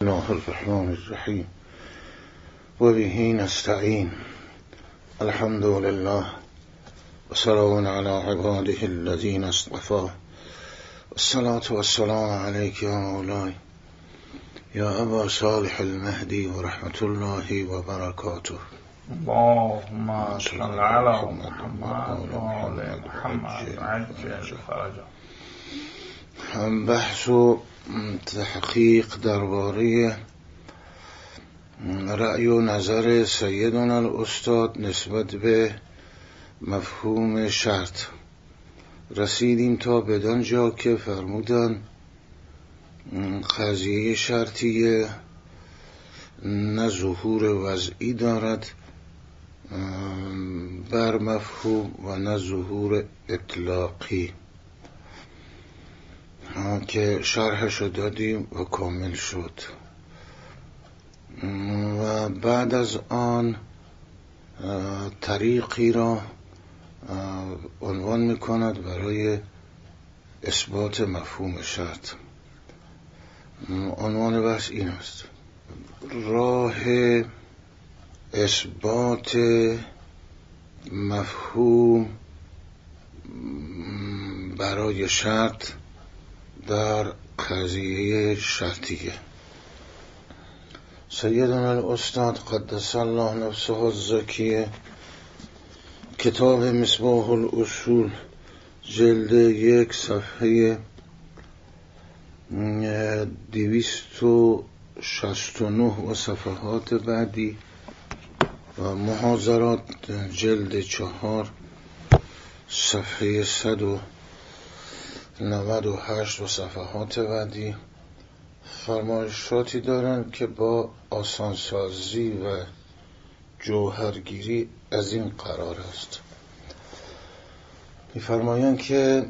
الله الرحمن الرحیم و به نستعین. الحمد لله و سلام علی عباده الذین اصطفی. الصلاة والسلام علیک یا مولاي یا ابا صالح المهدی و رحمت الله و برکاته. اللهم صل علی محمد و آل محمد عجل فرجا. بحث و تحقیق درباره رأی و نظر سیدنا الاستاد نسبت به مفهوم شرط رسیدیم تا بدان جا که فرمودن قضیه شرطیه نه ظهور وضعی دارد بر مفهوم و نه ظهور اطلاقی، که شرحشو دادیم و کامل شد. و بعد از آن طریقی را عنوان میکند برای اثبات مفهوم شرط. عنوان بحث این است: راه اثبات مفهوم برای شرط در قضیه شرطیه. سیدنا الاستاد قدس الله نفسه الزکیه کتاب مصباح الاصول جلد 1 صفحه 269 و صفحات بعدی و محاضرات جلد 4 صفحه 198 و صفحات بعدی فرمایشاتی دارند که با آسانسازی و جوهرگیری از این قرار است. می‌فرمایند که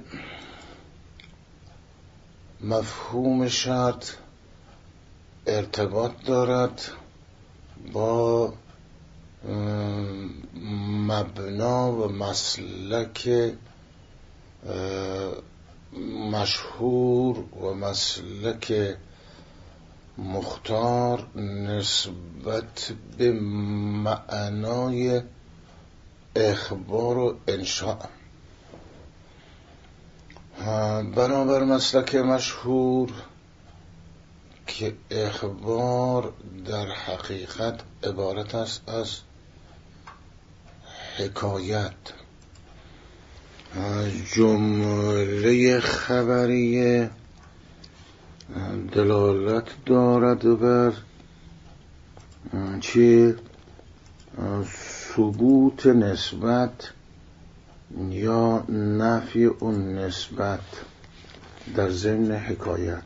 مفهوم شرط ارتباط دارد با مبنا و مسلک مشهور و مسلک مختار نسبت به معنای اخبار و انشاء. بنابر مسلک مشهور که اخبار در حقیقت عبارت است از حکایت، جمله خبریه دلالت دارد بر چه ثبوت نسبت یا نفی اون نسبت در ضمن حکایت،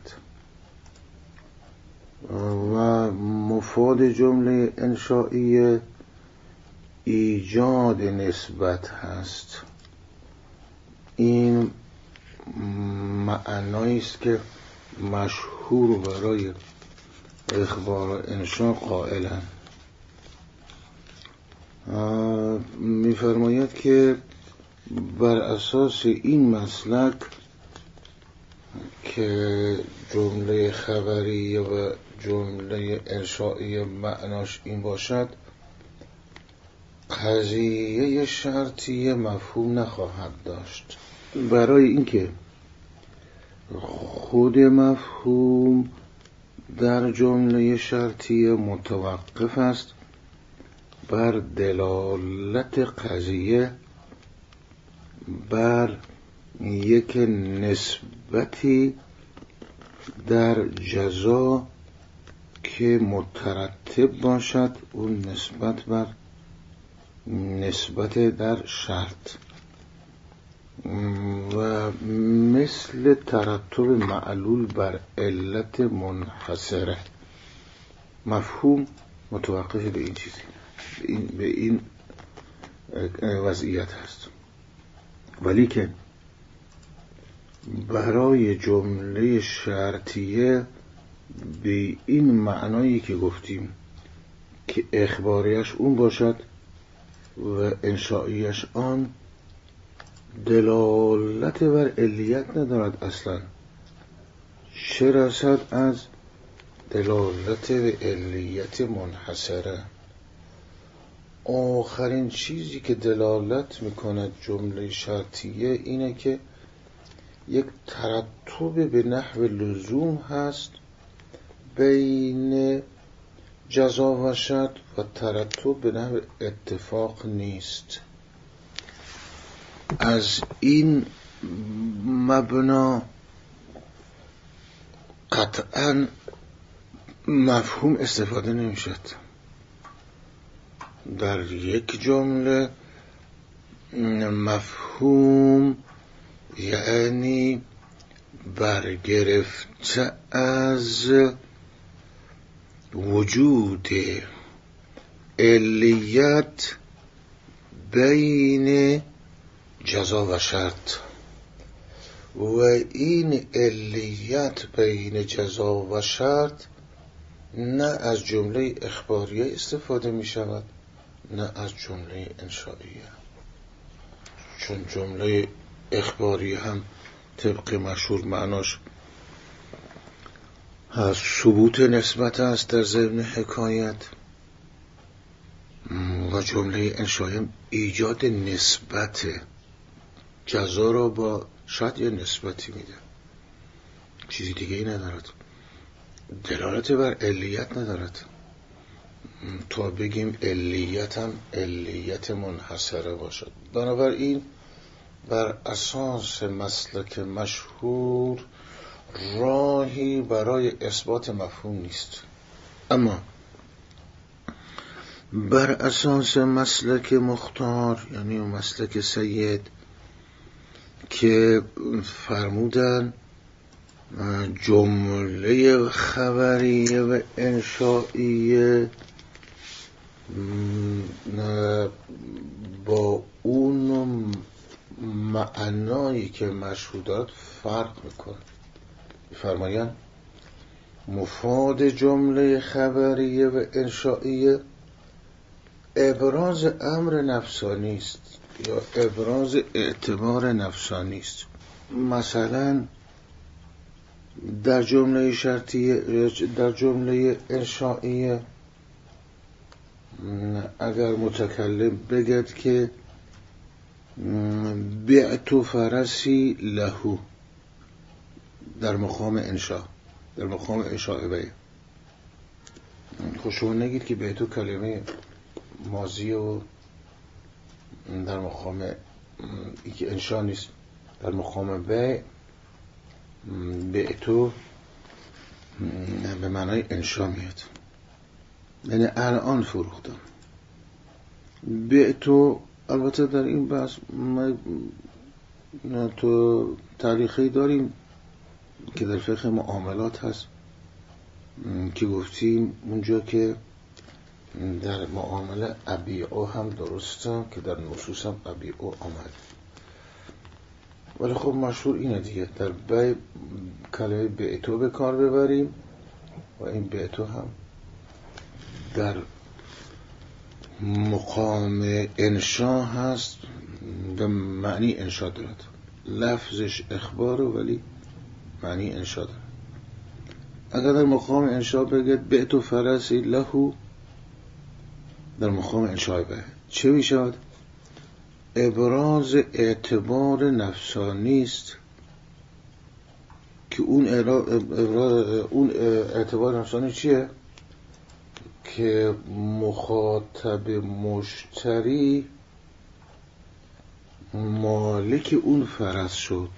و مفاد جمله انشائیه ایجاد نسبت هست. این معنایی است که مشهور برای اخبار و انشاء قائلند. می‌فرماید که بر اساس این مسلک که جمله خبری و جمله انشائی معناش این باشد، قضیه شرطی مفهوم نخواهد داشت، برای اینکه خود مفهوم در جمله شرطی متوقف است بر دلالت قضیه بر یک نسبتی در جزا که مترتب باشد اون نسبت بر نسبت در شرط، و مثل ترتب معلول بر علت منحصره. مفهوم متوقف به این چیزی، به این وضعیت هست. ولی که برای جمله شرطیه به این معنایی که گفتیم که اخباریش اون باشد و انشائیش آن، دلالت بر علیت ندارد اصلا، چه رسد از دلالت به علیت منحصره. آخرین چیزی که دلالت میکند جمله شرطیه اینه که یک ترتب به نحو لزوم هست بین جزا و شرط و ترتب به نحو اتفاق نیست. از این مبنا قطعاً مفهوم استفاده نمیشد. در یک جمله مفهوم یعنی برگرفته از وجود علیت بین جزا و شرط و این علیت بین جزا و شرط نه از جمله اخباریه استفاده می شود نه از جمله انشائیه، چون جمله اخباریه هم طبق مشهور معناش از ثبوت نسبت است در ضمن حکایت و جمله انشائیه ایجاد نسبت جزا را با شرط یه نسبتی میده، چیزی دیگه ای ندارد، دلالت بر علیت ندارد. تا بگیم علیت هم علیت منحصره باشد. بنابراین بر اساس مسلک مشهور راهی برای اثبات مفهوم نیست، اما بر اساس مسلک مختار یعنی مسلک سید که فرمودن جمله خبریه و انشائیه با اون معنایی که مشهور دارد فرق میکنه. فرمایند مفاد جمله خبریه و انشائیه ابراز امر نفسانی است یا ابراز اعتبار نفسانی است. مثلا در جمله شرطیه، در جمله انشائیه اگر متکلم بگد که بعت فرسی له در مقام انشاء، در مقام انشاء بیه، خب شما نگید که بعتو کلمه ماضی و در مقام ای که انشاء نیست، در مقام بعتو به معنای انشاء میاد، یعنی الان فروختم. بعتو البته در این بحث ما تو تاریخی داریم که در فقه معاملات هست که گفتیم اونجا که در معامله ابیعو هم درسته که در نصوص هم ابیعو آمد، ولی خب مشهور اینه دیگه در بیع کلمه بعتو به کار ببریم و این بعتو هم در مقام انشا هست، به معنی انشا دارد، لفظش اخباره ولی معنی انشا دارد. اگر در مقام انشا بگید بعت فرسی له در مقام انشا به چه می شود؟ ابراز اعتبار نفسانی است که اون اعتبار نفسانی چیه؟ که مخاطب مشتری مالک اون فرس شد،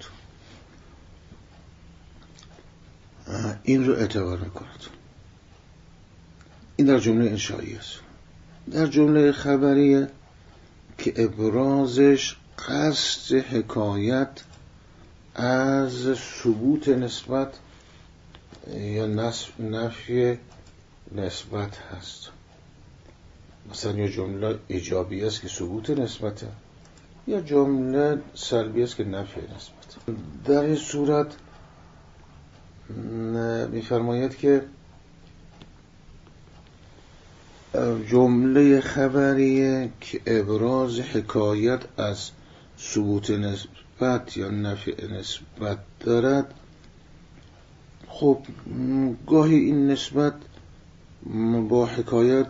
این رو اعتبار میکند. این در جمله انشایی است. در جمله خبریه که ابرازش قصد حکایت از ثبوت نسبت یا نفی نسبت هست. مثلا یا جمله ایجابی است که ثبوت نسبته یا جمله سلبی است که نفی نسبت. در این صورت می‌فرماید که جمله خبریه که ابراز حکایت از ثبوت نسبت یا نفی نسبت دارد خب گاهی این نسبت با حکایت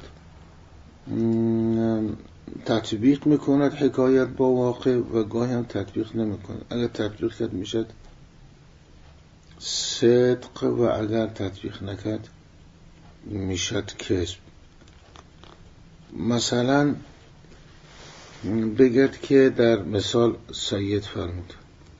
تطبیق میکند، حکایت با واقع، و گاهی هم تطبیق نمیکند. اگر تطبیق کرد میشد صدق و اگر تطبیق نکرد میشد کذب. مثلا بگرد که در مثال سید فرمود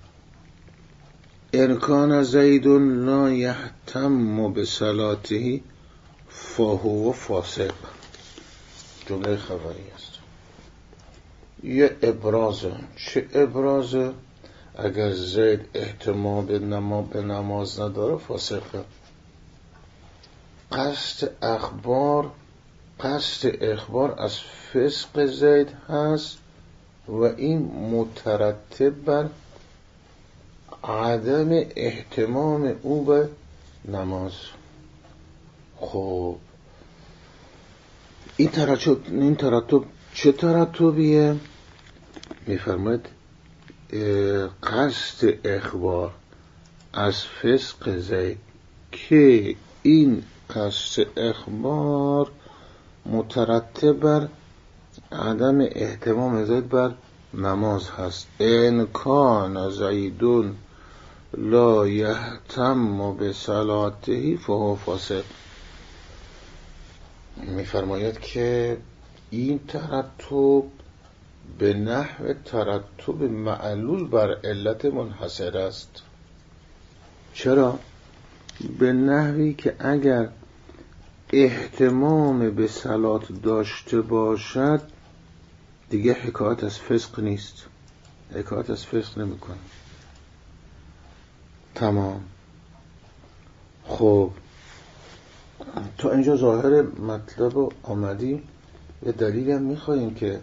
ان کان زید لا یهتم بصلاته فهو فاسق. جمله خبری است. یه ابرازه. چه ابرازه؟ اگر زید اهتمام به نماز نداره فاسقه. قصد اخبار از فسق زید هست و این مترتب بر عدم اهتمام او به نماز. خب این ترتب چه ترتبیه؟ میفرماید قصد اخبار از فسق زید که این قصد اخبار مترتب بر عدم اهتمام زید بر نماز هست. ان کان زیدون لا یهتم بصلاته فهو فاسق. میفرماید که این ترتب به نحو ترتب معلول بر علت منحصر است. چرا؟ به نحوی که اگر اهتمام به صلات داشته باشد دیگه حکایت از فسق نیست، حکایت از فسق نمیکنه. تمام. خب تا اینجا ظاهر مطلب آمدی. یه دلیل هم میخواییم که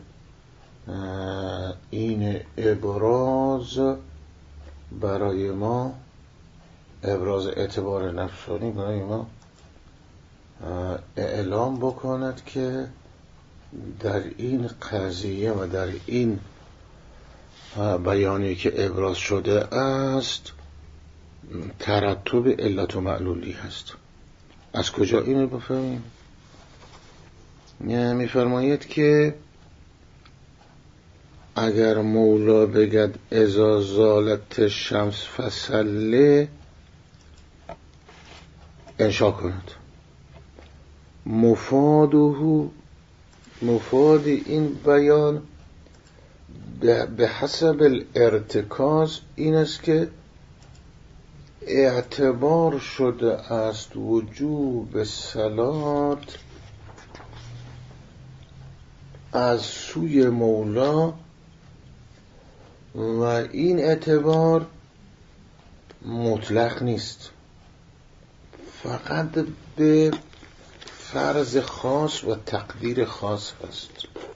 این ابراز برای ما، ابراز اعتبار نفسانی برای ما اعلام بکند که در این قضیه و در این بیانی که ابراز شده است ترتب علت و معلولی هست. از کجا اینو بفهمیم؟ میفرماید که اگر مولا بگد اذا زالت شمس فصله انشا کند. مفاد این بیان به حسب الارتکاز این است که اعتبار شده است وجوب صلات از سوی مولا و این اعتبار مطلق نیست، فقط به فرض خاص و تقدیر خاص هست.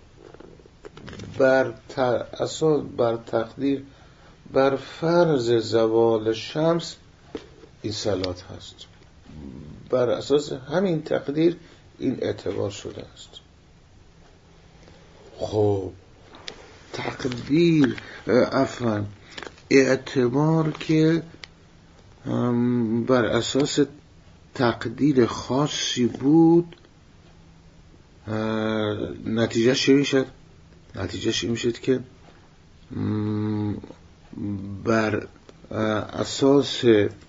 اساس بر تقدیر بر فرض زوال شمس این صلات هست، بر اساس همین تقدیر این اعتبار شده است. خب تقدیر اعتبار که بر اساس تقدیر خاصی بود نتیجهش چه میشد؟ نتیجهش این میشد که بر اساس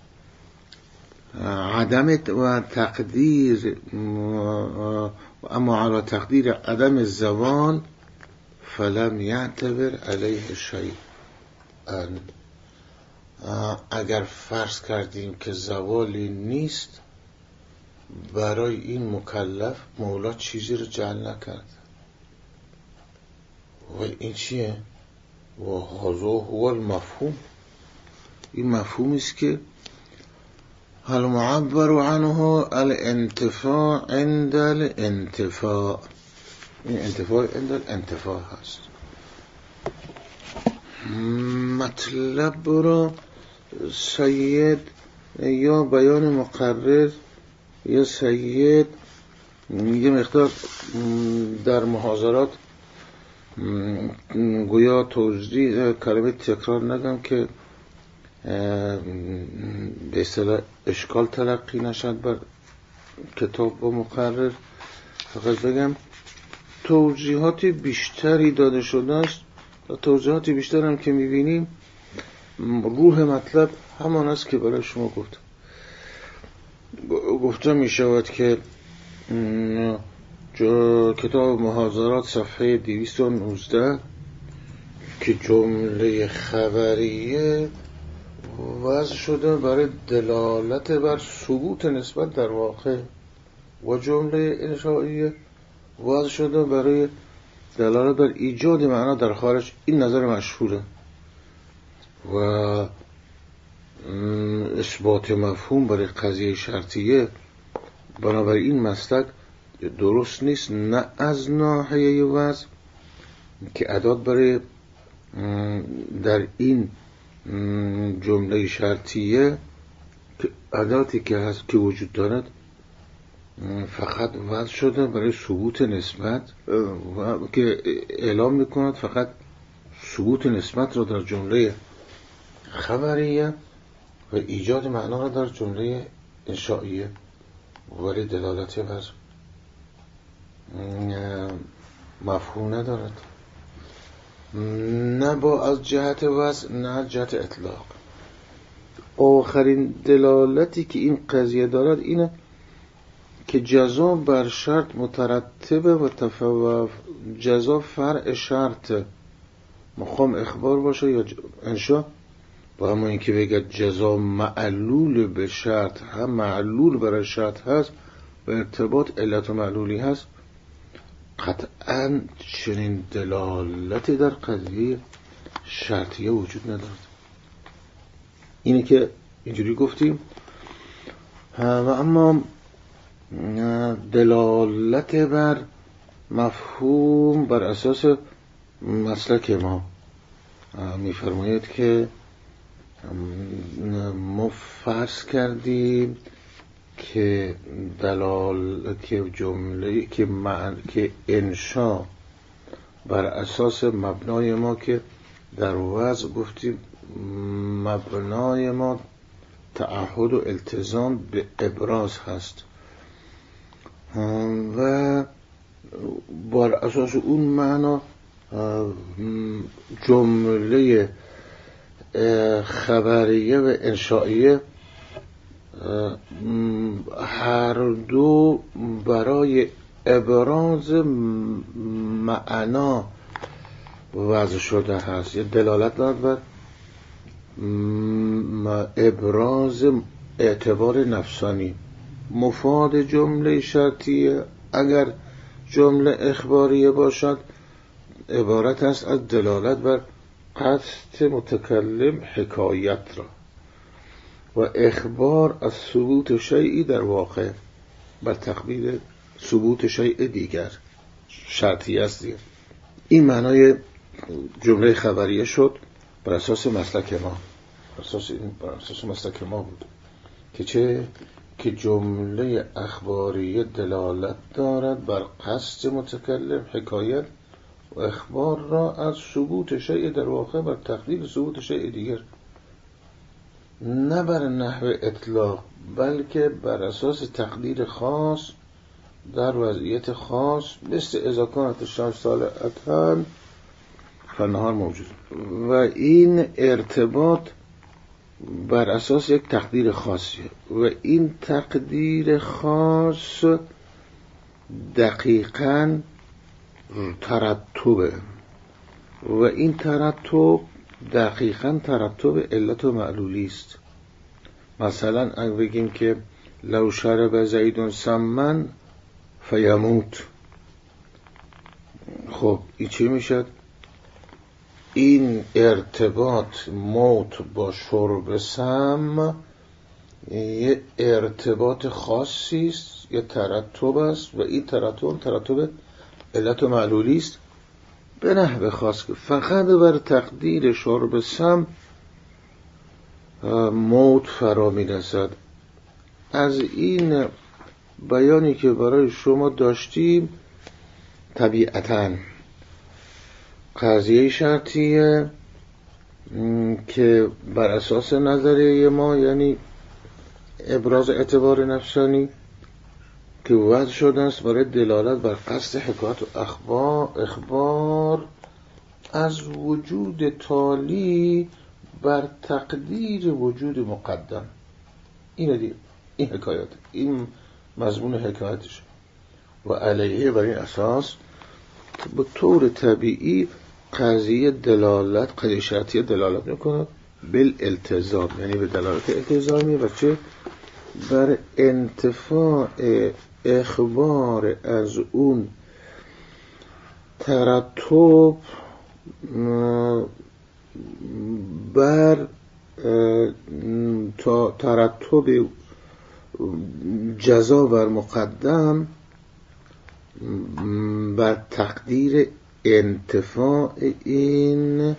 عدم و تقدیر اما علی تقدیر عدم زوال فلم یعتبر علیه شیئا. اگر فرض کردیم که زوالی نیست برای این مکلف مولا چیزی رو جعل نکرد. و این چیه؟ و هذا هو المفهوم. این مفهومی است که المعبر عنه الانتفاع عند الانتفاع. این انتفاع عند الانتفاع هست. مطلب را سید یا بیان مقرر یا سید یه مقدار در محاضرات گویا توضیح کلمه تکرار نگم که به اصطلاح اشکال تلقی نشد بر کتاب و مقرر، فقط بگم توضیحات بیشتری داده شده است. توضیحات بیشتر هم که می‌بینیم روح مطلب همان است که برای شما گفته می شود که کتاب محاضرات صفحه 219 که جمله خبریه وضع شده برای دلالت بر ثبوت نسبت در واقع و جمله انشائیه وضع شده برای دلالت بر ایجاد معنا در خارج. این نظر مشهوره و اثبات مفهوم برای قضیه شرطیه بنابراین مسلک درست نیست، نه از ناحیه وضع که ادات برای در این جمله شرطیه که اداتی که هست که وجود دارد فقط وضع شده برای ثبوت نسبت و که اعلام میکند فقط ثبوت نسبت را در جمله خبریه و ایجاد معنا را در جمله انشائیه ولی دلالتی بر مفهوم ندارد، نه با از جهت وضع نه جهت اطلاق. آخرین دلالتی که این قضیه دارد اینه که جزا بر شرط مترتبه و جزا فرع شرط مقام اخبار باشه یا انشا، با همون این که بگه جزا معلول به شرط هم معلول برای شرط هست و ارتباط علت و معلولی هست، قطعاً چنین دلالتی در قضیه شرطیه وجود ندارد. اینه که اینجوری گفتیم. و اما دلالت بر مفهوم بر اساس مسلک ما میفرماید که ما فرض کردیم که که جمله که انشا بر اساس مبنای ما که در وضع گفتیم مبنای ما تعهد و التزام به ابراز هست و بر اساس اون معنا جمله خبریه و انشائیه هر دو برای ابراز معنا وضع شده هست، یه دلالت دارد بر ابراز اعتبار نفسانی. مفاد جمله شرطیه اگر جمله اخباریه باشد عبارت است از دلالت بر قصد متکلم حکایت را و اخبار از ثبوت شیئی در واقع بر تقبیل ثبوت شیء دیگر شرطی است دیگر. این معنای جمله خبریه شد بر اساس مسلک ما، بر اساس مسلک ما بود که چه؟ که جمله اخباریه دلالت دارد بر قصد متکلم حکایت و اخبار را از ثبوت شیء در واقع بر تقدیر ثبوت شیء دیگر، نه بر نحو اطلاق بلکه بر اساس تقدیر خاص در وضعیت خاص، مثل اذا کانت الشمس طالعة فالنهار موجود. و این ارتباط بر اساس یک تقدیر خاصیه و این تقدیر خاص دقیقاً ترتبه و این ترتب دقیقاً ترتب علت و معلولی است. مثلا اگه بگیم که لو شرب زید سمن فیموت، خب این چی میشد؟ این ارتباط موت با شرب سم یه ارتباط خاصی است، یه ترتب است و این ترتب علت و معلولی است به نحو خاص که فقط بر تقدیر شرب سم موت فرا می رسد. از این بیانی که برای شما داشتیم طبیعتاً قضیه شرطیه که بر اساس نظریه ما یعنی ابراز اعتبار نفسانی که وضع شده است برای دلالت بر قصد حکایت و اخبار از وجود تالی بر تقدیر وجود مقدم. اینه دیگه، این حکایت، این مضمون حکایتش. و علیه بر این اساس به طور طبیعی قضیه شرطیه دلالت میکنه بالالتزام، یعنی به دلالت التزامی و چه بر انتفاع اخبار از اون ترتب بر ترتب جزا بر مقدم بر تقدیر انتفاع این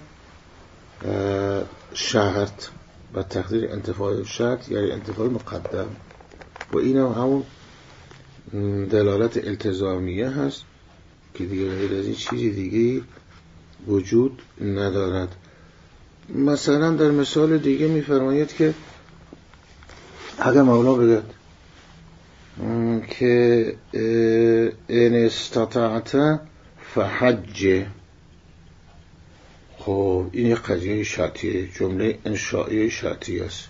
شرط، بر تقدیر انتفاع شرط یعنی انتفاع مقدم. و این همون دلالت التزامیه هست که دیگه غیر از این چیزی دیگه وجود ندارد. مثلا در مثال دیگه میفرماید که اگر مولا بگه که ان استطعت فحج، خب این یک قضیه شرطیه، جمله انشائیه شرطی است.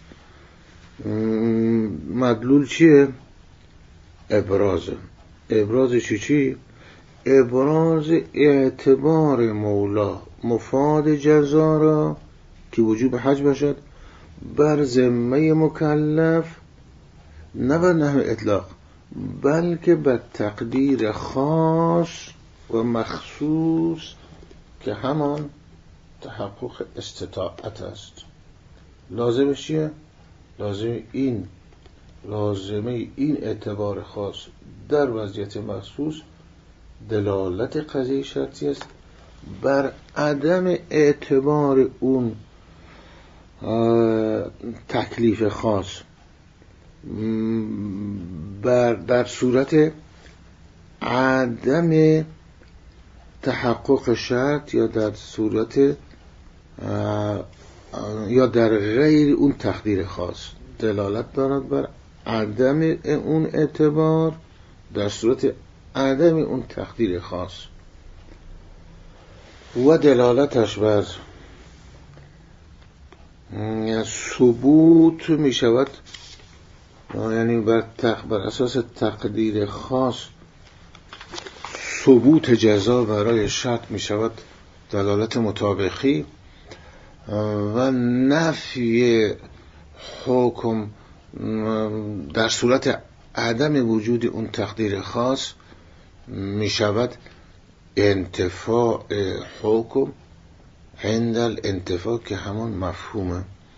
مدلول چیه؟ ابراز چی؟ ابراز اعتبار مولا مفاد جزا را که وجوب حج باشد بر ذمه مکلف، نه بر نحو اطلاق بلکه بر تقدیر خاص و مخصوص که همان تحقق استطاعت است. لازمش چیه؟ لازمه این اعتبار خاص در وضعیت مخصوص دلالت قضیه شرطی است بر عدم اعتبار اون تکلیف خاص در صورت عدم تحقق شرط یا در صورت یا در غیر اون تقدیر خاص. دلالت دارد بر عدم اون اعتبار در صورت عدم اون تقدیر خاص و دلالتش بر ثبوت می شود، یعنی بر اساس تقدیر خاص ثبوت جزا برای شرط می شود دلالت مطابقی و نفی حکم در صورت عدم وجود اون تقدیر خاص می شود انتفاع حکم عند الانتفاع که همون مفهومه.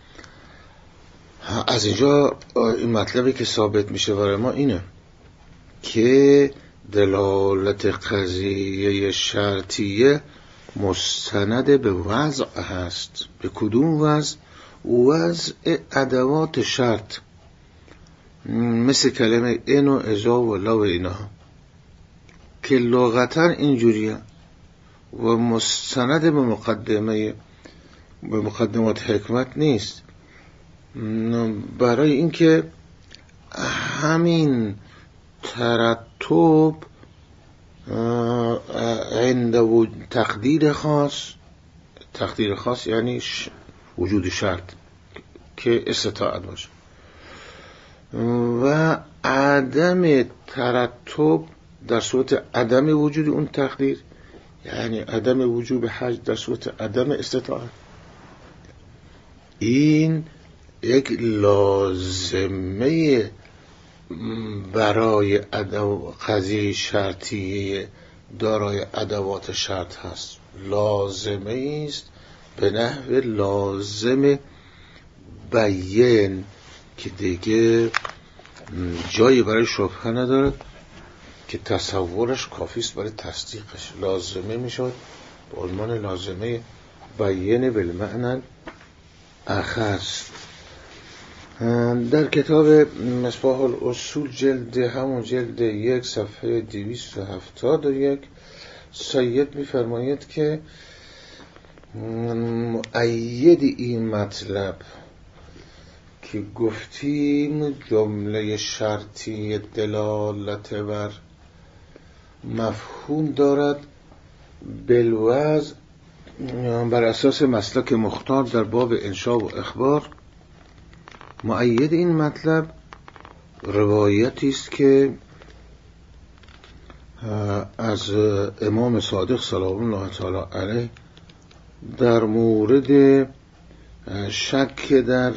از اینجا این مطلبی که ثابت میشه برای ما اینه که دلالت قضیه شرطیه مستند به وضع هست. به کدوم وضع؟ وضع ادوات شرط، مثل کلمه این و ازا و لا و اینا که لغتا اینجوریه و مستند به مقدمات حکمت نیست. برای اینکه همین ترتب عند تقدیر خاص یعنی وجود شرط که استطاعت باشه و عدم ترتب در صورت عدم وجود اون تقدیر یعنی عدم وجود حج در صورت عدم استطاعت، این یک لازمه برای قضیه شرطی دارای ادوات شرط هست. لازمه است به نحو لازم بیان که دیگه جایی برای شبهه ندارد که تصورش کافی است برای تصدیقش. لازمه میشود به عنوان لازمه بیان بالمعنى اخص. در کتاب مصباح الاصول جلد 1 صفحه 271 سید میفرماید که مؤید این مطلب که گفتیم جمله شرطی دلالت بر مفهوم دارد بالوضع بر اساس مسلک مختار در باب انشاء و اخبار. مؤید این مطلب روایتی است که از امام صادق سلام الله تعالی علیه در مورد شک در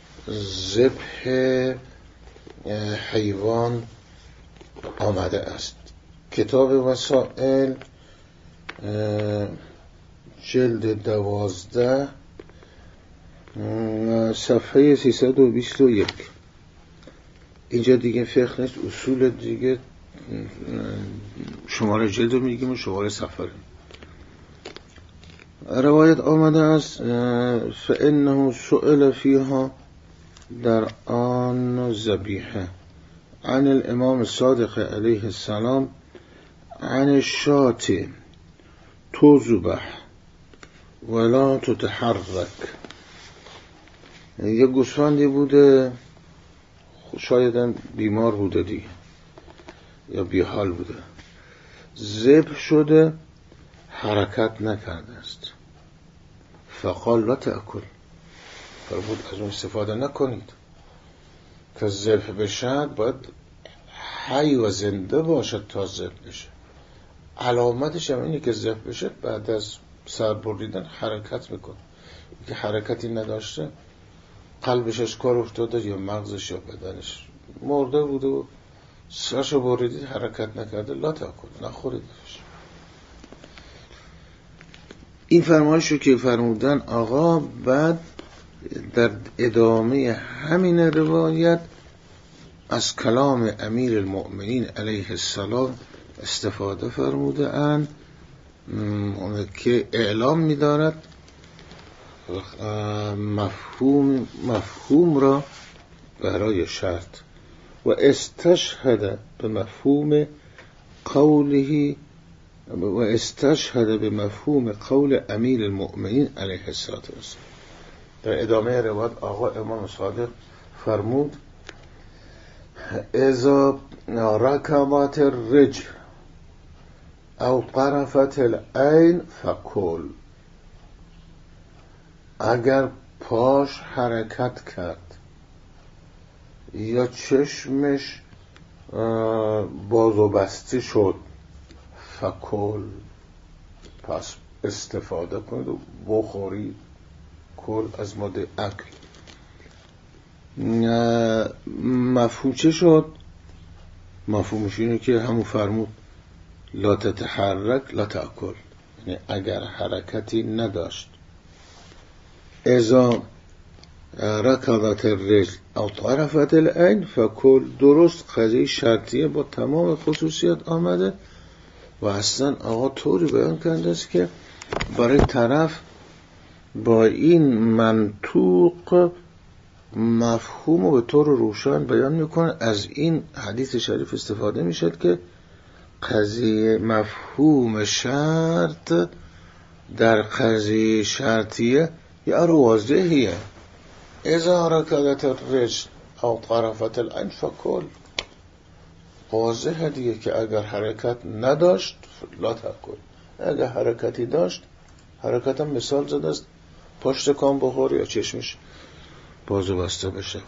ذبح حیوان آمده است. کتاب وسائل جلد 12 صفحه 321. اینجا دیگه فقه نیست، اصول دیگه شماره جلد رو میگیم و شماره صفحه. روایت آمده است فإنه سئل فیها در آن ذبیحه عن الامام الصادق علیه السلام عن الشاة تذبح ولا تتحرک. یه گوسفندی بوده، شاید بیمار بوده دیگه یا بیحال بوده، ذبح شده، حرکت نکرده است. فقال لا تأکل، فرمود از اون استفاده نکنید. که ذبح بشد باید حی و زنده باشد تا ذبح بشه. علامتش هم اینه که ذبح بشه بعد از سر بریدن حرکت میکنه. که حرکتی نداشته، قلبش از کار افتاده یا مغزش یا بدنش مرده بوده و سرشو بریدید حرکت نکرده، لا تأکل، نخوریدش. این فرمایش رو که فرمودن آقا، بعد در ادامه همین روایت از کلام امیر المؤمنین علیه السلام استفاده فرموده اند که اعلام می‌دارد مفهوم را برای شرط و استشهد به مفهوم قوله و استشهد به مفهوم قول امیر المؤمنین علیه السلام. در ادامه روایت آقا امام صادق فرمود اذا رکبت الرجل او طرفت العین فکل. اگر پاش حرکت کرد یا چشمش باز و بسته شد، فکل، پس استفاده کنید و بخورید. کل از ماده اکل. مفهوم چه شد؟ مفهومش اینه که همون فرمود لا تتحرک لا تأکل، یعنی اگر حرکتی نداشت. اذا رکضت الرجل او طرفت العین فکل. درست قضیه شرطیه با تمام خصوصیات آمده و اصلا آقا طوری بیان کرده است که برای طرف با این منطوق مفهوم رو به طور روشن بیان میکنه. از این حدیث شریف استفاده میشد که قضیه مفهوم شرط در قضیه شرطیه یا واضحیه. اذا رکضت الرجل او طرفت العین فکل، واضحه دیگه که اگر حرکت نداشت لا تأکل. اگر حرکتی داشت، حرکت هم مثال زده است، پشت کام بخور یا چشمش باز و بسته بشه.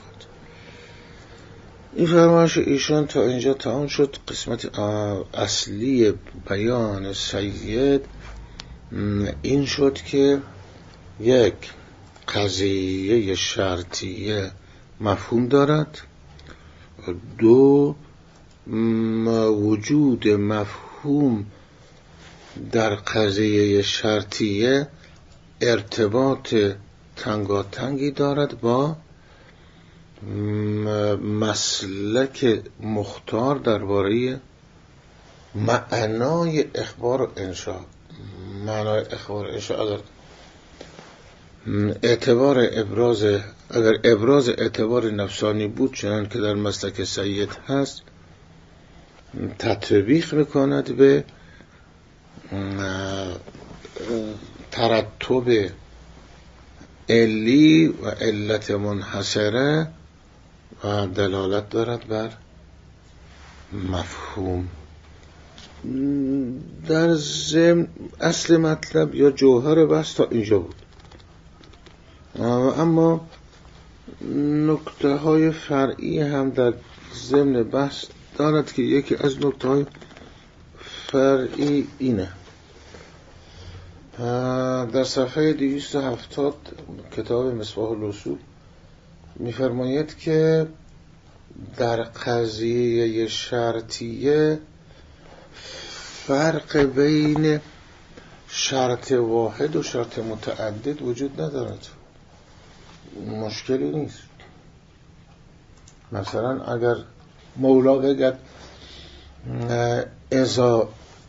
این فرمایش ایشان تا اینجا تمام شد. قسمت اصلی بیان سید این شد که یک، قضیه شرطیه مفهوم دارد. دو، وجود مفهوم در قضیه شرطیه ارتباط تنگاتنگی دارد با مسلک مختار درباره معنای اخبار و انشاء. معنای اخبار و انشاء اگر ابراز اعتبار نفسانی بود، چنان که در مسلک سید هست، تطبیق میکند به ترتب ترتب علی و علت منحصره و دلالت دارد بر مفهوم. در ضمن اصل مطلب یا جوهر بحث تا اینجا بود، اما نکته های فرعی هم در ضمن بحث دارد که یکی از نکته های فرعی اینه. در صفحه 270 کتاب مصباح الوصول می‌فرماید که در قضیه شرطیه فرق بین شرط واحد و شرط متعدد وجود ندارد، مشکلی نیست. مثلا اگر مولا بگد اذا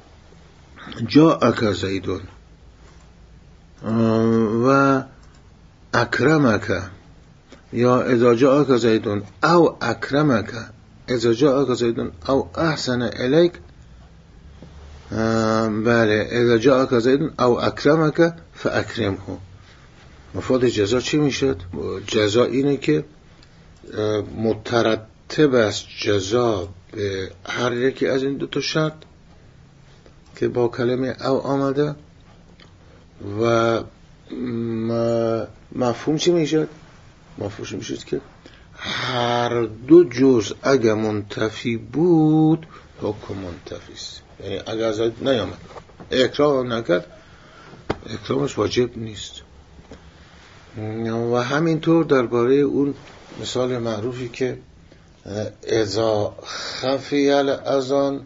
جاءک زیدون و اکرمک، یا اذا جاءک زیدون او اکرمک، اذا جاءک زیدون او احسن الیک، بله، اذا جاءک زیدون او اکرمک فاکرمه. مفاد جزا چی میشد؟ جزا اینه که مترتب است جزا به هر یکی از این دو تا شرط که با کلمه او آمده، و مفهوم چی میشد؟ مفهوم میشد که هر دو جزء اگه منتفی بود حکم منتفی است. یعنی اگه از نیامد اکرام نکرد اکرامش واجب نیست. و همینطور درباره اون مثال معروفی که اذا خفی الاذان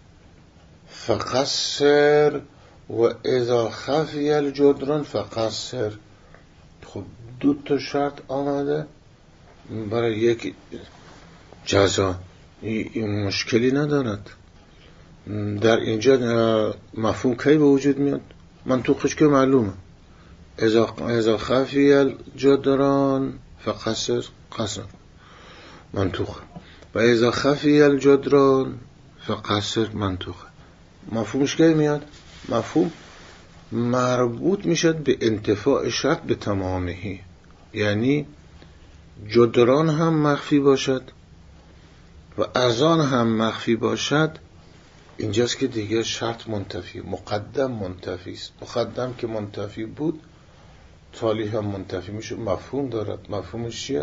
فقصر و اذا خفی الجدران فقصر. خب دو تا شرط آمده برای یک جزا، این مشکلی ندارد. در اینجا مفهوم کی به وجود میاد؟ منطوقش که معلومه، اذا خفی الجدران فقصر، قصر منطوق، و اذا خفی الجدران فقصر منطوق. مفهومش کی میاد؟ مفهوم مربوط میشد به انتفاع شرط به تمامهی، یعنی جدران هم مخفی باشد و اذان هم مخفی باشد. اینجاست که دیگه شرط منتفی، مقدم منتفی است. مقدم که منتفی بود تالی هم منتفی میشه. مفهوم دارد. مفهومش چیه؟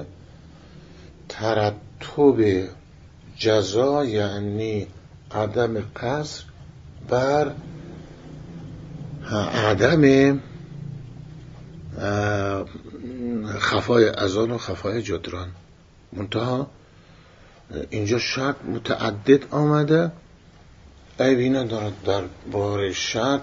ترتب جزا، یعنی عدم قصر بر عدم خفای اذان و خفای جدران. منتها اینجا شرط متعدد آمده، عیبی ندارد. در باره شرط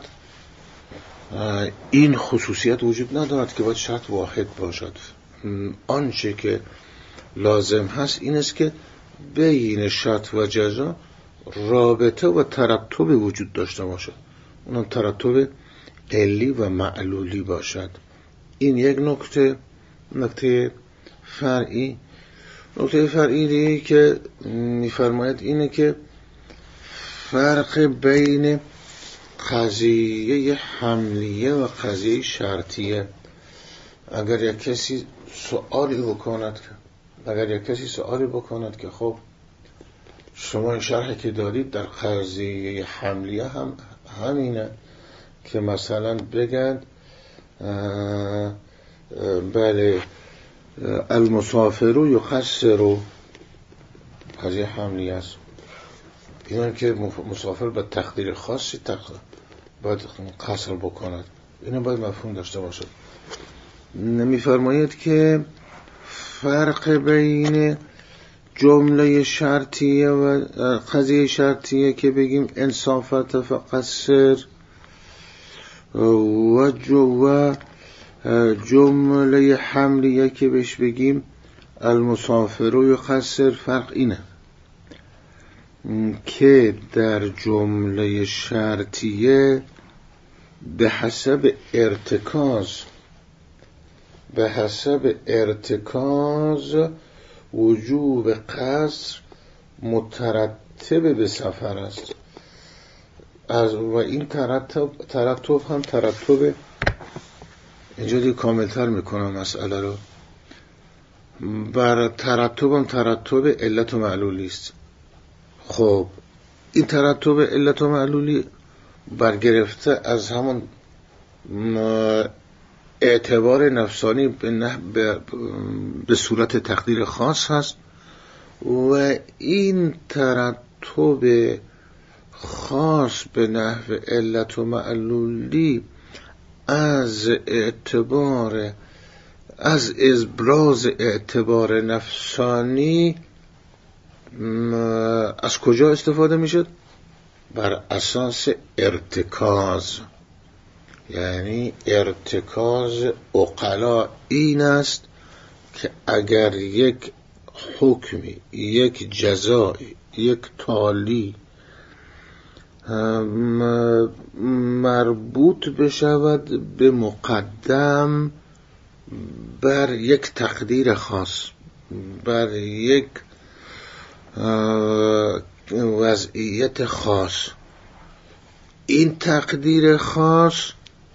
این خصوصیت وجود ندارد که باید شرط واحد باشد. آنچه که لازم هست این است که بین شرط و جزا رابطه و ترتب وجود داشته باشد، اون ترتب علی و معلولی باشد. این یک نکته فرعی. نکته فرعی دیگه که می‌فرماید اینه که فرق بین قضیه حملیه و قضیه شرطیه. اگر یک کسی سوالی بکند که خب شما این شرحی که دارید در قضیه حملیه هم همینه که مثلا بگن بله المسافر یقصر، قضیه حملیه است. اینه که مسافر به تقدیر خاصی باید قصر بکند. اینو باید مفهوم داشته باشد. نمی‌فرماید که فرق بین جمله شرطیه و قضیه شرطیه که بگیم انصافت فقصر و جمله حملیه که بهش بگیم المسافر یقصر. فرق اینه که در جمله شرطیه به حسب ارتکاز وجوب قصر مترتب به سفر است، و این ترتب هم ترتب اینجا دیگه کاملتر میکنم مسئله رو. بر ترتب علت و معلولی است. خب این ترتب علت و معلولی برگرفته از همون اعتبار نفسانی به صورت تقدیر خاص هست و این ترتب خاص به نحو علت و معلولی از ابراز اعتبار نفسانی از کجا استفاده میشد؟ بر اساس ارتکاز. یعنی ارتکاز عقلا این است که اگر یک حکمی، یک جزایی، یک تالی مربوط بشود به مقدم بر یک تقدیر خاص، بر یک وضعیت خاص، این تقدیر خاص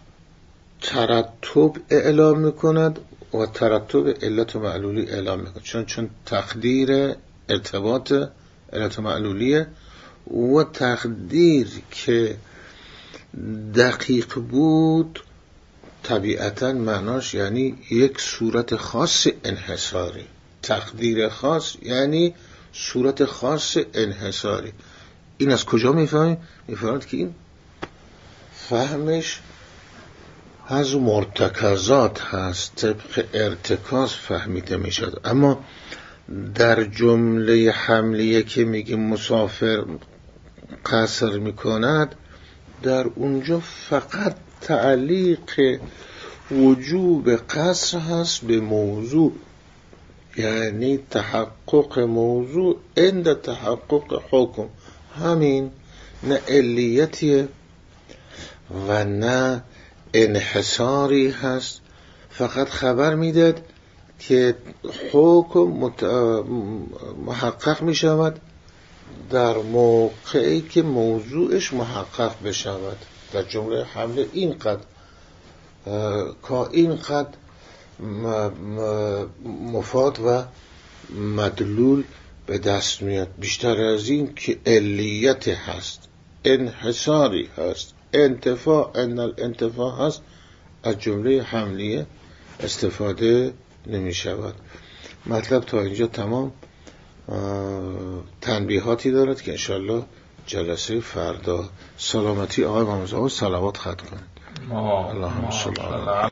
ترتب اعلام میکند و ترتب علت و معلولی اعلام میکند، چون تقدیر ارتباط علت و معلولیه و تقدیر که دقیق بود طبیعتاً معناش یعنی یک صورت خاص انحصاری. تقدیر خاص یعنی صورت خاص انحصاری. این از کجا میفهمیم؟ میفهمید که این فهمش از مرتکزات هست، طبق ارتکاز فهمیده میشد. اما در جمله حملیه که میگیم مسافر قصر میکند، در اونجا فقط تعلیق وجوب قصر هست به موضوع، یعنی تحقق موضوع عند تحقق حکم. همین، نه علیتیه و نه انحصاری هست، فقط خبر میداد که حکم محقق می شود در موقعی که موضوعش محقق بشود. در جمله حمله اینقدر مفاد و مدلول به دست میاد. بیشتر از این که علیت هست، انحصاری هست، انتفاع هست، از جمله حملیه استفاده نمی شود. مطلب تا اینجا تمام. تنبیهاتی دارد که انشالله جلسه فردا. سلامتی آقای مامزاده، صلوات ختم کنید. اللهم صل علی